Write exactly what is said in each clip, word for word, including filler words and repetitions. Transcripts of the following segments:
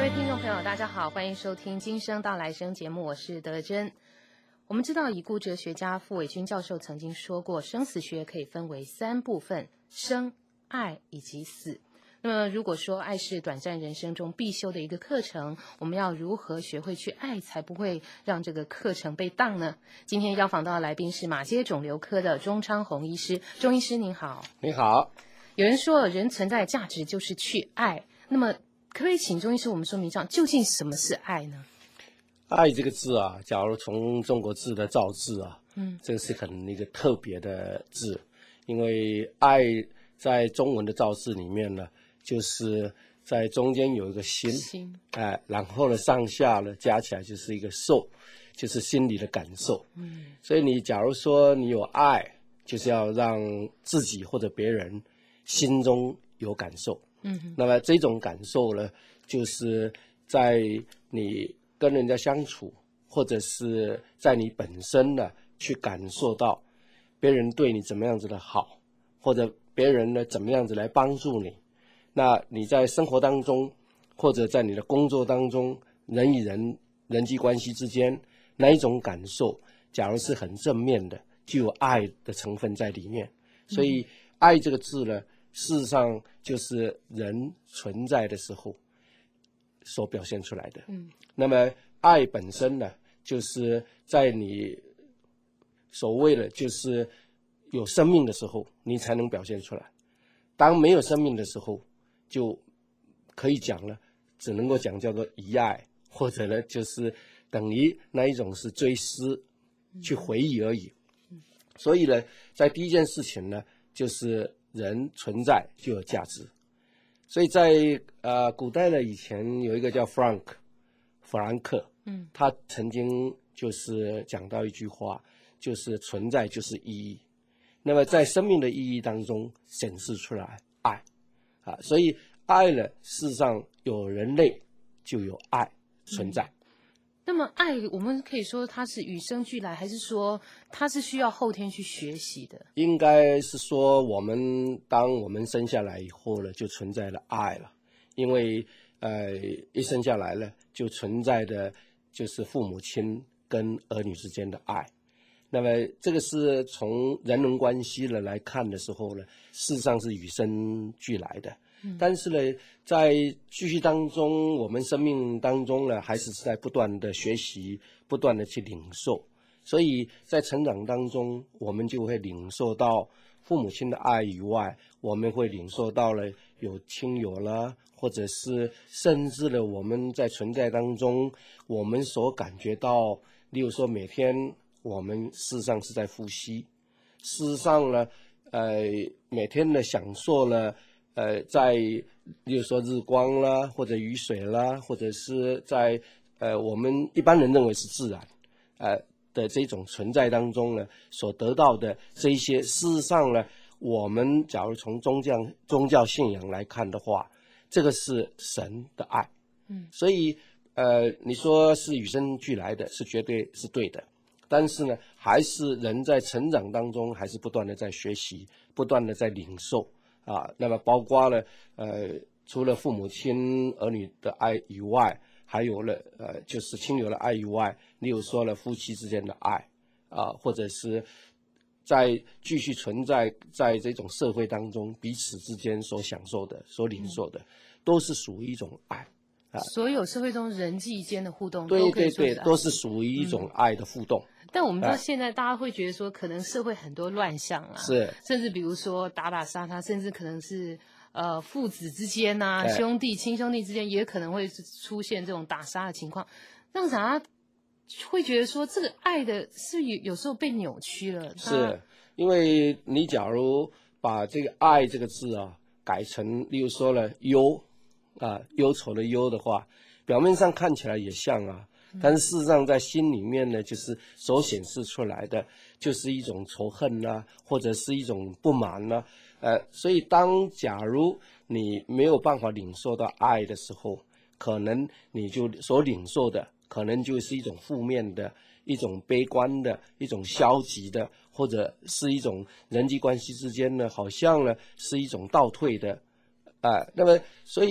位听众朋友，大家好，欢迎收听《今生到来生》节目，我是德珍。我们知道，已故哲学家傅伟军教授曾经说过，生死学可以分为三部分：生、爱以及死。那么，如果说爱是短暂人生中必修的一个课程，我们要如何学会去爱，才不会让这个课程被当呢？今天邀访到的来宾是马偕肿瘤科的钟昌宏医师。钟医师您好。 你好。 有人说，人存在的价值就是去爱，那么可不可以请钟医师我们说明一下，究竟什么是爱呢？ 爱这个字啊，假如从中国字的造字啊， 嗯， 这个是很一个特别的字，因为爱在中文的造字里面呢，就是在中间有一个心， 心， 哎、呃，然后呢上下呢加起来就是一个受，就是心里的感受。 嗯， 所以你假如说你有爱，就是要让自己或者别人心中有感受。 嗯， 那么这种感受呢，就是在你跟人家相处，或者是在你本身呢，去感受到别人对你怎么样子的好，或者别人呢怎么样子来帮助你。那你在生活当中，或者在你的工作当中，人与人人际关系之间，那一种感受，假如是很正面的，就有爱的成分在里面。所以爱这个字呢，事实上就是人存在的时候所表现出来的。 嗯， 那么爱本身呢，就是在你所谓的就是有生命的时候，你才能表现出来。当没有生命的时候，就可以讲了，只能够讲叫做遗爱，或者呢就是等于那一种是追思，去回忆而已。所以呢，在第一件事情呢，就是人存在就有价值。所以在呃古代呢，以前有一个叫 Frank 弗兰克， 嗯， 他曾经就是讲到一句话，就是存在就是意义。那么在生命的意义当中显示出来爱啊，所以爱呢，事实上有人类就有爱存在。 嗯，那么爱，我们可以说它是与生俱来，还是说它是需要后天去学习的？ 应该是说，我们当我们生下来以后呢，就存在了爱了，因为呃，一生下来呢，就存在的就是父母亲跟儿女之间的爱。那么这个是从人伦关系呢来看的时候呢，事实上是与生俱来的。嗯，但是呢，在继续当中，我们生命当中呢，还是在不断的学习，不断的去领受。所以在成长当中，我们就会领受到父母亲的爱以外，我们会领受到了有亲友啦，或者是甚至呢，我们在存在当中，我们所感觉到，例如说每天我们事实上是在呼吸，事实上呢，呃，每天呢享受了，呃，在例如说日光啦，或者雨水啦，或者是在呃我们一般人认为是自然，呃。的这种存在当中呢，所得到的这一些，事实上呢，我们假如从宗教宗教信仰来看的话，这个是神的爱，嗯，所以呃，你说是与生俱来的，是绝对是对的，但是呢，还是人在成长当中，还是不断的在学习，不断的在领受啊。那么包括了呃，除了父母亲儿女的爱以外，还有了呃，就是亲友的爱以外，例如说了夫妻之间的爱啊、呃，或者是在继续存在在这种社会当中彼此之间所享受的、所领受的，都是属于一种爱啊。 所有社会中人际间的互动， 对对对，都是属于一种爱的互动。 嗯，但我们知道现在大家会觉得说，可能社会很多乱象啊， 是，甚至比如说打打杀杀，甚至可能是。呃，父子之间呐、啊，兄弟、亲兄弟之间也可能会出现这种打杀的情况，让大家会觉得说，这个爱的是有有时候被扭曲了。 是因为你假如把这个“爱”这个字啊改成，例如说了“忧”啊，忧愁的“忧”的话，表面上看起来也像啊，但是事实上在心里面呢，就是所显示出来的，就是一种仇恨啦、啊，或者是一种不满啦、啊。呃，所以当假如你没有办法领受到爱的时候，可能你就所领受的，可能就是一种负面的、一种悲观的、一种消极的，或者是一种人际关系之间呢，好像呢是一种倒退的，啊、呃，那么所以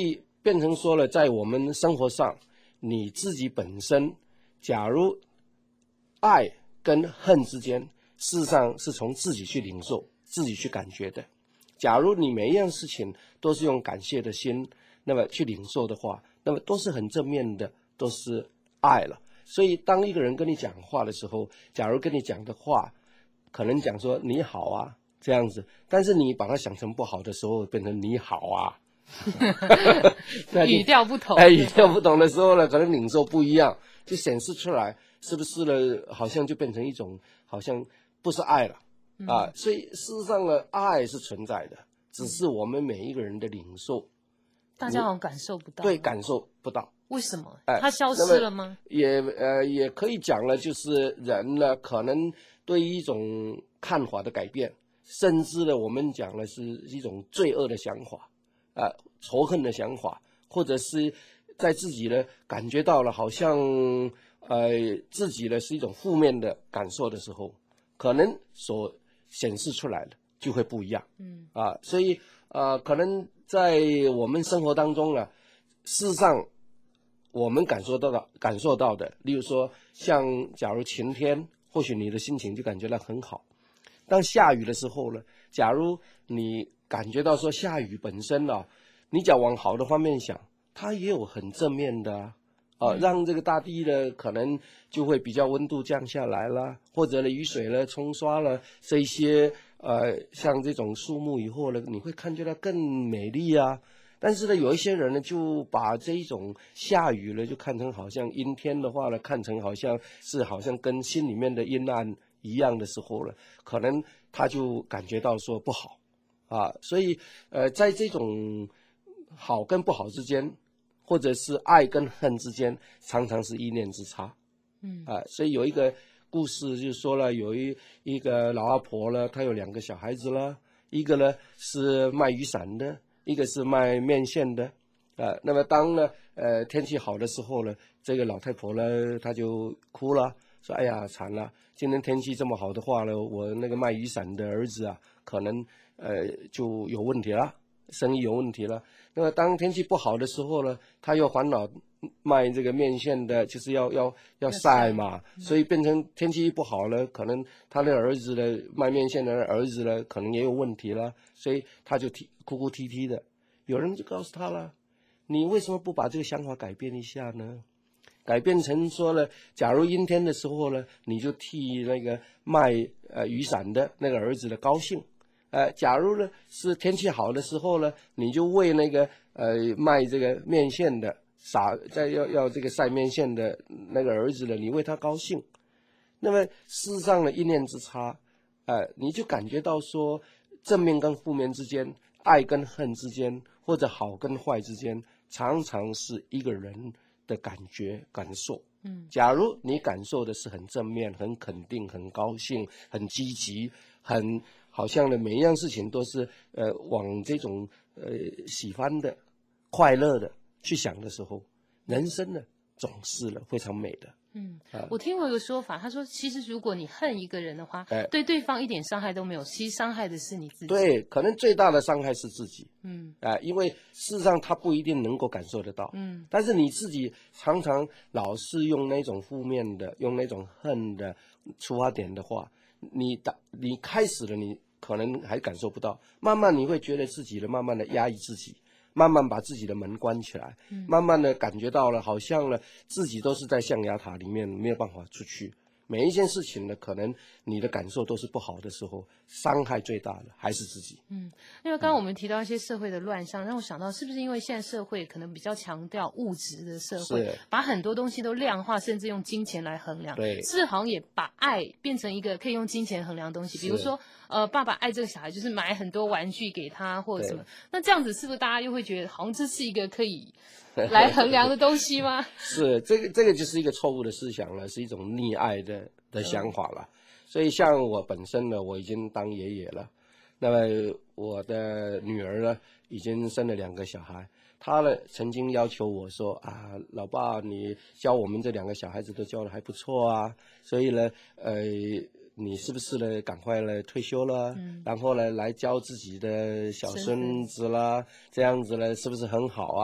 变成说了，在我们生活上，你自己本身，假如爱跟恨之间，事实上是从自己去领受、自己去感觉的。假如你每一样事情都是用感谢的心，那么去领受的话，那么都是很正面的，都是爱了。所以，当一个人跟你讲话的时候，假如跟你讲的话，可能讲说你好啊这样子，但是你把它想成不好的时候，变成你好啊。 语调不同， 哎，语调不同的时候呢，可能领受不一样，就显示出来，是不是呢？好像就变成一种，好像不是爱了、嗯、啊。所以事实上呢，爱是存在的，只是我们每一个人的领受， 大家好像感受不到， 对，感受不到。 为什么？ 哎， 它消失了吗？ 也呃，也可以讲了，就是人呢，可能对于一种看法的改变，甚至呢，我们讲的是一种罪恶的想法。啊、呃，仇恨的想法，或者是在自己呢感觉到了好像呃自己呢是一种负面的感受的时候，可能所显示出来的就会不一样。嗯啊，所以呃可能在我们生活当中呢，事实上我们感受到的感受到的，例如说像假如晴天，或许你的心情就感觉到很好。当下雨的时候呢，假如你感觉到说下雨本身啊，你讲往好的方面想，它也有很正面的啊，呃嗯、让这个大地呢可能就会比较温度降下来了，或者呢雨水呢冲刷了这些呃像这种树木以后呢，你会看见它更美丽啊。但是呢，有一些人呢就把这一种下雨呢就看成好像阴天的话呢，看成好像是好像跟心里面的阴暗一样的时候了，可能他就感觉到说不好。啊，所以呃，在这种好跟不好之间，或者是爱跟恨之间，常常是一念之差。嗯啊，所以有一个故事就说了，有一一个老阿婆呢，她有两个小孩子了，一个呢是卖雨伞的，一个是卖面线的。啊，那么当呢呃天气好的时候呢，这个老太婆呢她就哭了，说：“哎呀，惨了！今天天气这么好的话呢，我那个卖雨伞的儿子啊，可能。”呃，就有问题了，生意有问题了。那么当天气不好的时候呢，他又烦恼卖这个面线的，就是要要要晒嘛，所以变成天气不好了，可能他的儿子呢，卖面线的儿子呢，可能也有问题了，所以他就啼哭哭啼啼的。有人就告诉他了，你为什么不把这个想法改变一下呢？改变成说了，假如阴天的时候呢，你就替那个卖呃雨伞的那个儿子的高兴。呃，假如呢是天气好的时候呢，你就为那个呃卖这个面线的撒在要要这个晒面线的那个儿子呢，你为他高兴。那么事实上呢，一念之差，呃，你就感觉到说正面跟负面之间，爱跟恨之间，或者好跟坏之间，常常是一个人的感觉感受。嗯，假如你感受的是很正面、很肯定、很高兴、很积极、很好像呢，每一样事情都是呃往这种呃喜欢的、快乐的去想的时候，人生呢总是呢非常美的。 嗯，啊、我听过一个说法，他说，其实如果你恨一个人的话，哎、对对方一点伤害都没有，其实伤害的是你自己。 对，可能最大的伤害是自己。嗯，啊、呃，因为事实上他不一定能够感受得到。嗯，但是你自己常常老是用那种负面的、用那种恨的出发点的话，你打你开始了，你可能还感受不到，慢慢你会觉得自己的慢慢的压抑自己。慢慢把自己的门关起来，嗯、慢慢的感觉到了，好像呢自己都是在象牙塔里面，没有办法出去。每一件事情呢，可能你的感受都是不好的时候，伤害最大的还是自己。 嗯，因为刚刚我们提到一些社会的乱象，让我想到是不是因为现在社会可能比较强调物质的社会，把很多东西都量化，甚至用金钱来衡量。 对， 是好像也把爱变成一个可以用金钱衡量的东西，比如说。呃，爸爸爱这个小孩，就是买很多玩具给他或者什么。那这样子是不是大家又会觉得，好像这是一个可以来衡量的东西吗？ 是，这个这个就是一个错误的思想了，是一种溺爱的的想法了。嗯、所以像我本身呢，我已经当爷爷了，那么我的女儿呢，已经生了两个小孩。她呢曾经要求我说啊，老爸，你教我们这两个小孩子都教得还不错啊，所以呢，呃。你是不是呢？赶快呢退休了，嗯、然后呢来教自己的小孙子啦，这样子呢是不是很好啊？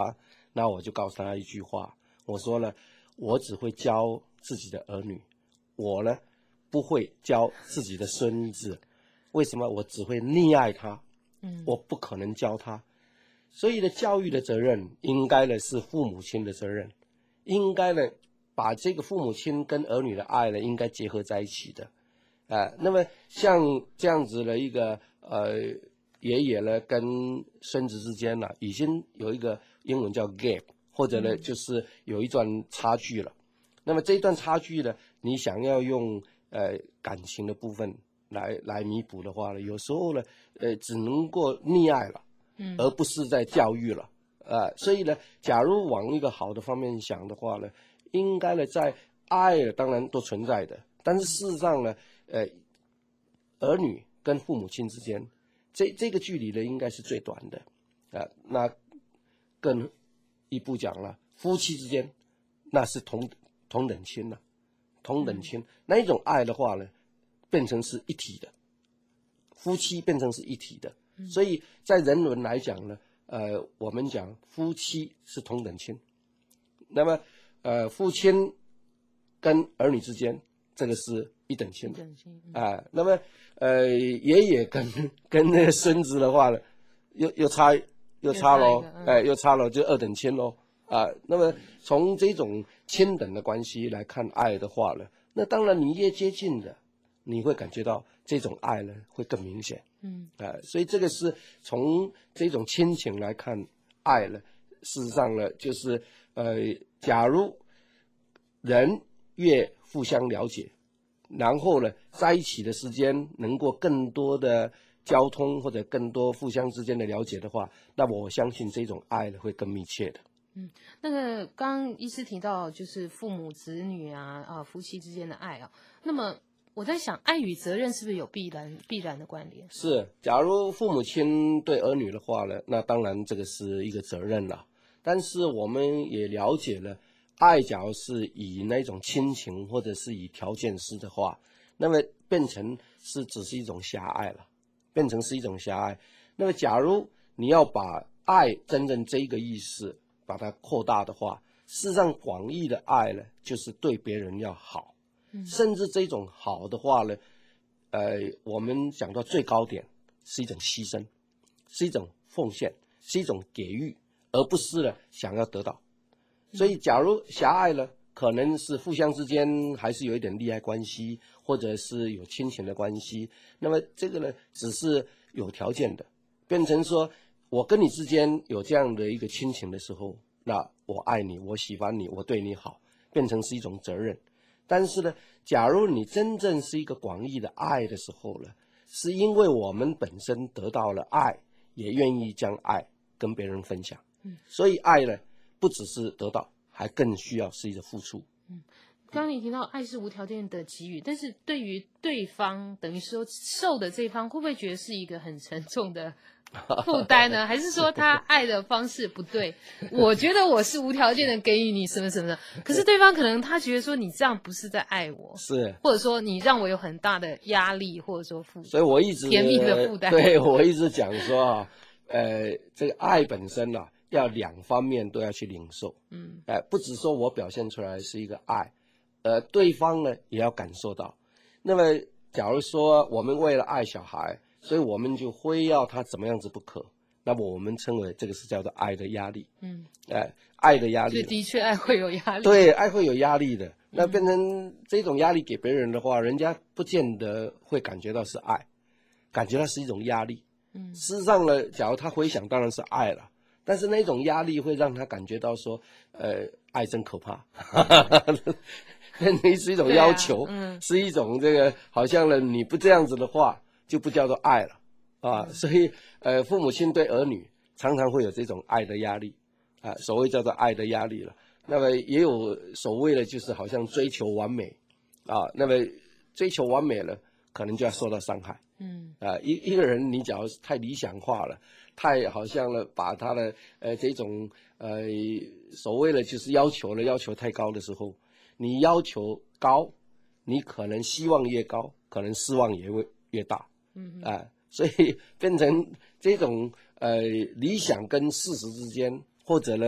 那我就告诉他一句话，我说了，我只会教自己的儿女，我呢不会教自己的孙子。为什么？我只会溺爱他，嗯，我不可能教他。所以呢，教育的责任应该呢是父母亲的责任，应该呢把这个父母亲跟儿女的爱呢应该结合在一起的，啊、呃，那么像这样子的一个呃爷爷呢跟孙子之间呢、啊，已经有一个英文叫 gap， 或者呢就是有一段差距了。那么这一段差距呢，你想要用呃感情的部分来来弥补的话呢，有时候呢，呃只能够溺爱了。而不是在教育了，呃，所以呢，假如往一个好的方面想的话呢，应该呢，在爱当然都存在的，但是事实上呢，呃，儿女跟父母亲之间，这这个距离呢，应该是最短的，啊、呃，那更一步讲了，夫妻之间那是同同等亲了，同等亲，那一种爱的话呢，变成是一体的，夫妻变成是一体的。所以在人伦来讲呢，呃，我们讲夫妻是同等亲，那么呃，父亲跟儿女之间，这个是一等亲的啊、呃。那么呃，爷爷跟跟那个孙子的话呢，又又差又差喽，哎、呃，又差了，就二等亲喽啊、呃。那么从这种亲等的关系来看爱的话呢，那当然你越接近的，你会感觉到这种爱呢会更明显。嗯，呃，所以这个是从这种亲情来看爱呢，事实上呢，就是呃，假如人越互相了解，然后呢，在一起的时间能够更多的交通或者更多互相之间的了解的话，那我相信这种爱呢会更密切的。 嗯，那个刚刚医师提到就是父母子女啊啊夫妻之间的爱啊，那么我在想，爱与责任是不是有必然必然的关联？ 是，假如父母亲对儿女的话呢，那当然这个是一个责任了。但是我们也了解了，爱假如是以那种亲情或者是以条件式的话，那么变成是只是一种狭隘了，变成是一种狭隘。那么假如你要把爱真正这个意思把它扩大的话，事实上广义的爱呢，就是对别人要好。甚至这种好的话呢，呃，我们讲到最高点是一种牺牲，是一种奉献，是一种给予，而不是呢想要得到。所以，假如狭隘呢，可能是互相之间还是有一点利害关系，或者是有亲情的关系。那么这个呢，只是有条件的，变成说我跟你之间有这样的一个亲情的时候，那我爱你，我喜欢你，我对你好，变成是一种责任。但是呢，假如你真正是一个广义的爱的时候呢，是因为我们本身得到了爱，也愿意将爱跟别人分享。嗯，所以爱呢，不只是得到，还更需要是一个付出。 嗯，刚刚你提到爱是无条件的给予，但是对于对方，等于说受的这方，会不会觉得是一个很沉重的负担呢？还是说他爱的方式不对？我觉得我是无条件的给予你什么什么的，可是对方可能他觉得说你这样不是在爱我， 是， 或者说你让我有很大的压力，或者说负， 所以我一直甜蜜的负担。 对，我一直讲说啊，呃，这个爱本身啊，要两方面都要去领受。嗯，哎、呃，不只说我表现出来是一个爱，呃，对方呢也要感受到。那么，假如说我们为了爱小孩，所以我们就非要他怎么样子不可，那么我们称为这个是叫做爱的压力。嗯，哎、呃，爱的压力。 所以的确爱会有压力。 对，爱会有压力的。那变成这种压力给别人的话，人家不见得会感觉到是爱，感觉到是一种压力。嗯，事实上呢，假如他回想，当然是爱了，但是那种压力会让他感觉到说，呃，爱真可怕。那是一种要求，啊嗯、是一种这个好像呢，你不这样子的话，就不叫做爱了啊。嗯、所以呃，父母亲对儿女常常会有这种爱的压力啊，所谓叫做爱的压力了。那么也有所谓的就是好像追求完美啊，那么追求完美了，可能就要受到伤害。嗯啊，一一个人你假如太理想化了，太好像了把他的呃这种呃所谓的就是要求了要求太高的时候，你要求高，你可能希望越高，可能失望也会越大。嗯啊，所以变成这种呃理想跟事实之间，或者呢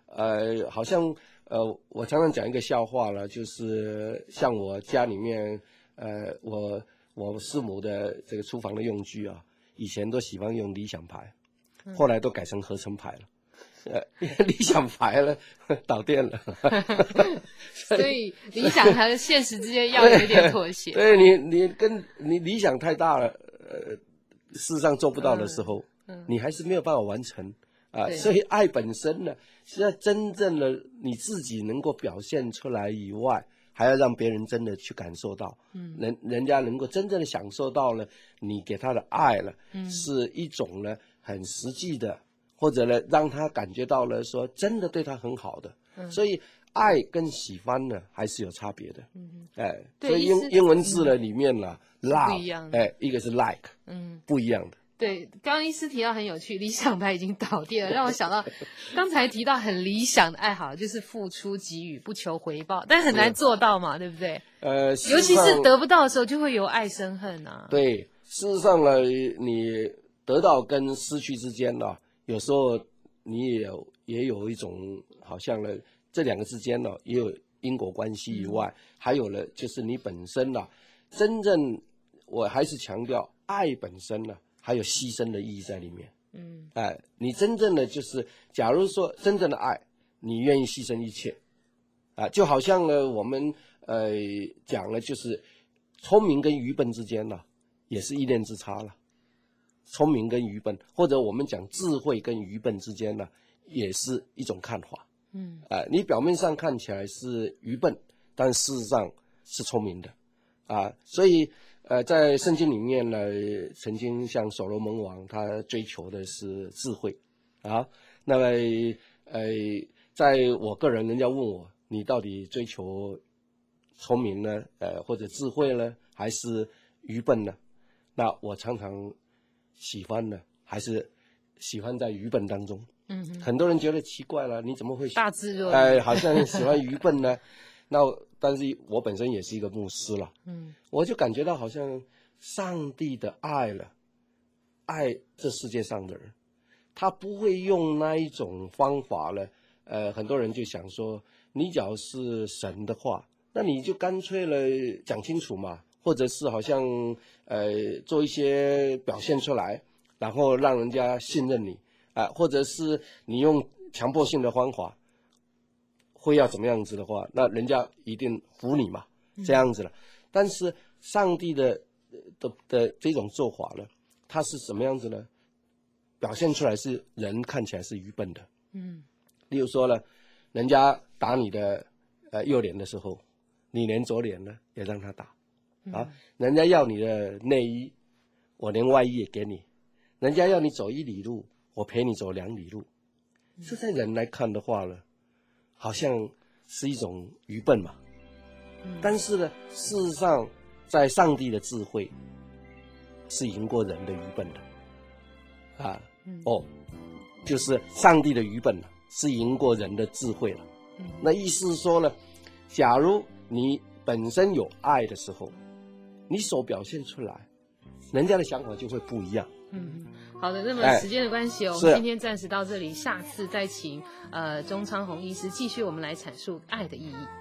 呃，好像呃，我常常讲一个笑话了，就是像我家里面，呃，我我师母的这个厨房的用具啊，以前都喜欢用理想牌，后来都改成合成牌了。呃，理想牌了，导电了， 所以理想和现实之间要有一点妥协。 对，对你，你跟你理想太大了，呃，事实上做不到的时候，嗯嗯、你还是没有办法完成啊、呃。所以爱本身呢，是要真正的你自己能够表现出来以外，还要让别人真的去感受到，嗯，人人家能够真正的享受到了你给他的爱了，嗯，是一种呢很实际的。或者呢，让他感觉到了说真的对他很好的，嗯、所以爱跟喜欢呢还是有差别的。嗯，哎，所以英英文字呢、嗯、里面呢 ，love 不一样的，哎，一个是 like， 嗯，不一样的。 对，刚刚医师提到很有趣，理想牌已经倒电了，让我想到刚才提到很理想的爱好，就是付出给予不求回报，但很难做到嘛，对不对？呃，尤其是得不到的时候，就会由爱生恨啊。 对，事实上呢，你得到跟失去之间呢。有时候你也有也有一种好像呢，这两个之间呢也有因果关系以外，嗯、还有呢就是你本身呢，真正我还是强调爱本身呢还有牺牲的意义在里面。嗯，哎，你真正的就是，假如说真正的爱，你愿意牺牲一切，啊，就好像呢我们呃讲了就是聪明跟愚笨之间呢也是一念之差了。聪明跟愚笨，或者我们讲智慧跟愚笨之间呢，也是一种看法。嗯，啊、呃，你表面上看起来是愚笨，但事实上是聪明的，啊，所以呃，在圣经里面呢，曾经像所罗门王他追求的是智慧，啊，那么呃，在我个人，人家问我你到底追求聪明呢，呃，或者智慧呢，还是愚笨呢？那我常常喜欢呢，还是喜欢在愚笨当中。嗯，很多人觉得奇怪了，你怎么会大智若愚？ 哎，好像喜欢愚笨呢？那但是我本身也是一个牧师了，嗯，我就感觉到好像上帝的爱了，爱这世界上的人，他不会用那一种方法了。呃，很多人就想说，你假如是神的话，那你就干脆了讲清楚嘛。或者是好像呃做一些表现出来，然后让人家信任你啊、呃，或者是你用强迫性的方法，会要怎么样子的话，那人家一定服你嘛，这样子了。但是上帝的的的这种做法呢，它是什么样子呢？表现出来是人看起来是愚笨的，嗯，例如说呢，人家打你的呃右脸的时候，你连左脸呢也让他打。啊，人家要你的内衣，我连外衣也给你；人家要你走一里路，我陪你走两里路。这在人来看的话呢，好像是一种愚笨嘛。但是呢，事实上，在上帝的智慧是赢过人的愚笨的。啊，哦，就是上帝的愚笨是赢过人的智慧了。那意思是说呢，假如你本身有爱的时候，你所表现出来，人家的想法就会不一样。 嗯，好的，那么时间的关系、哦哎、我们今天暂时到这里，下次再请呃钟昌宏医师继续我们来阐述爱的意义。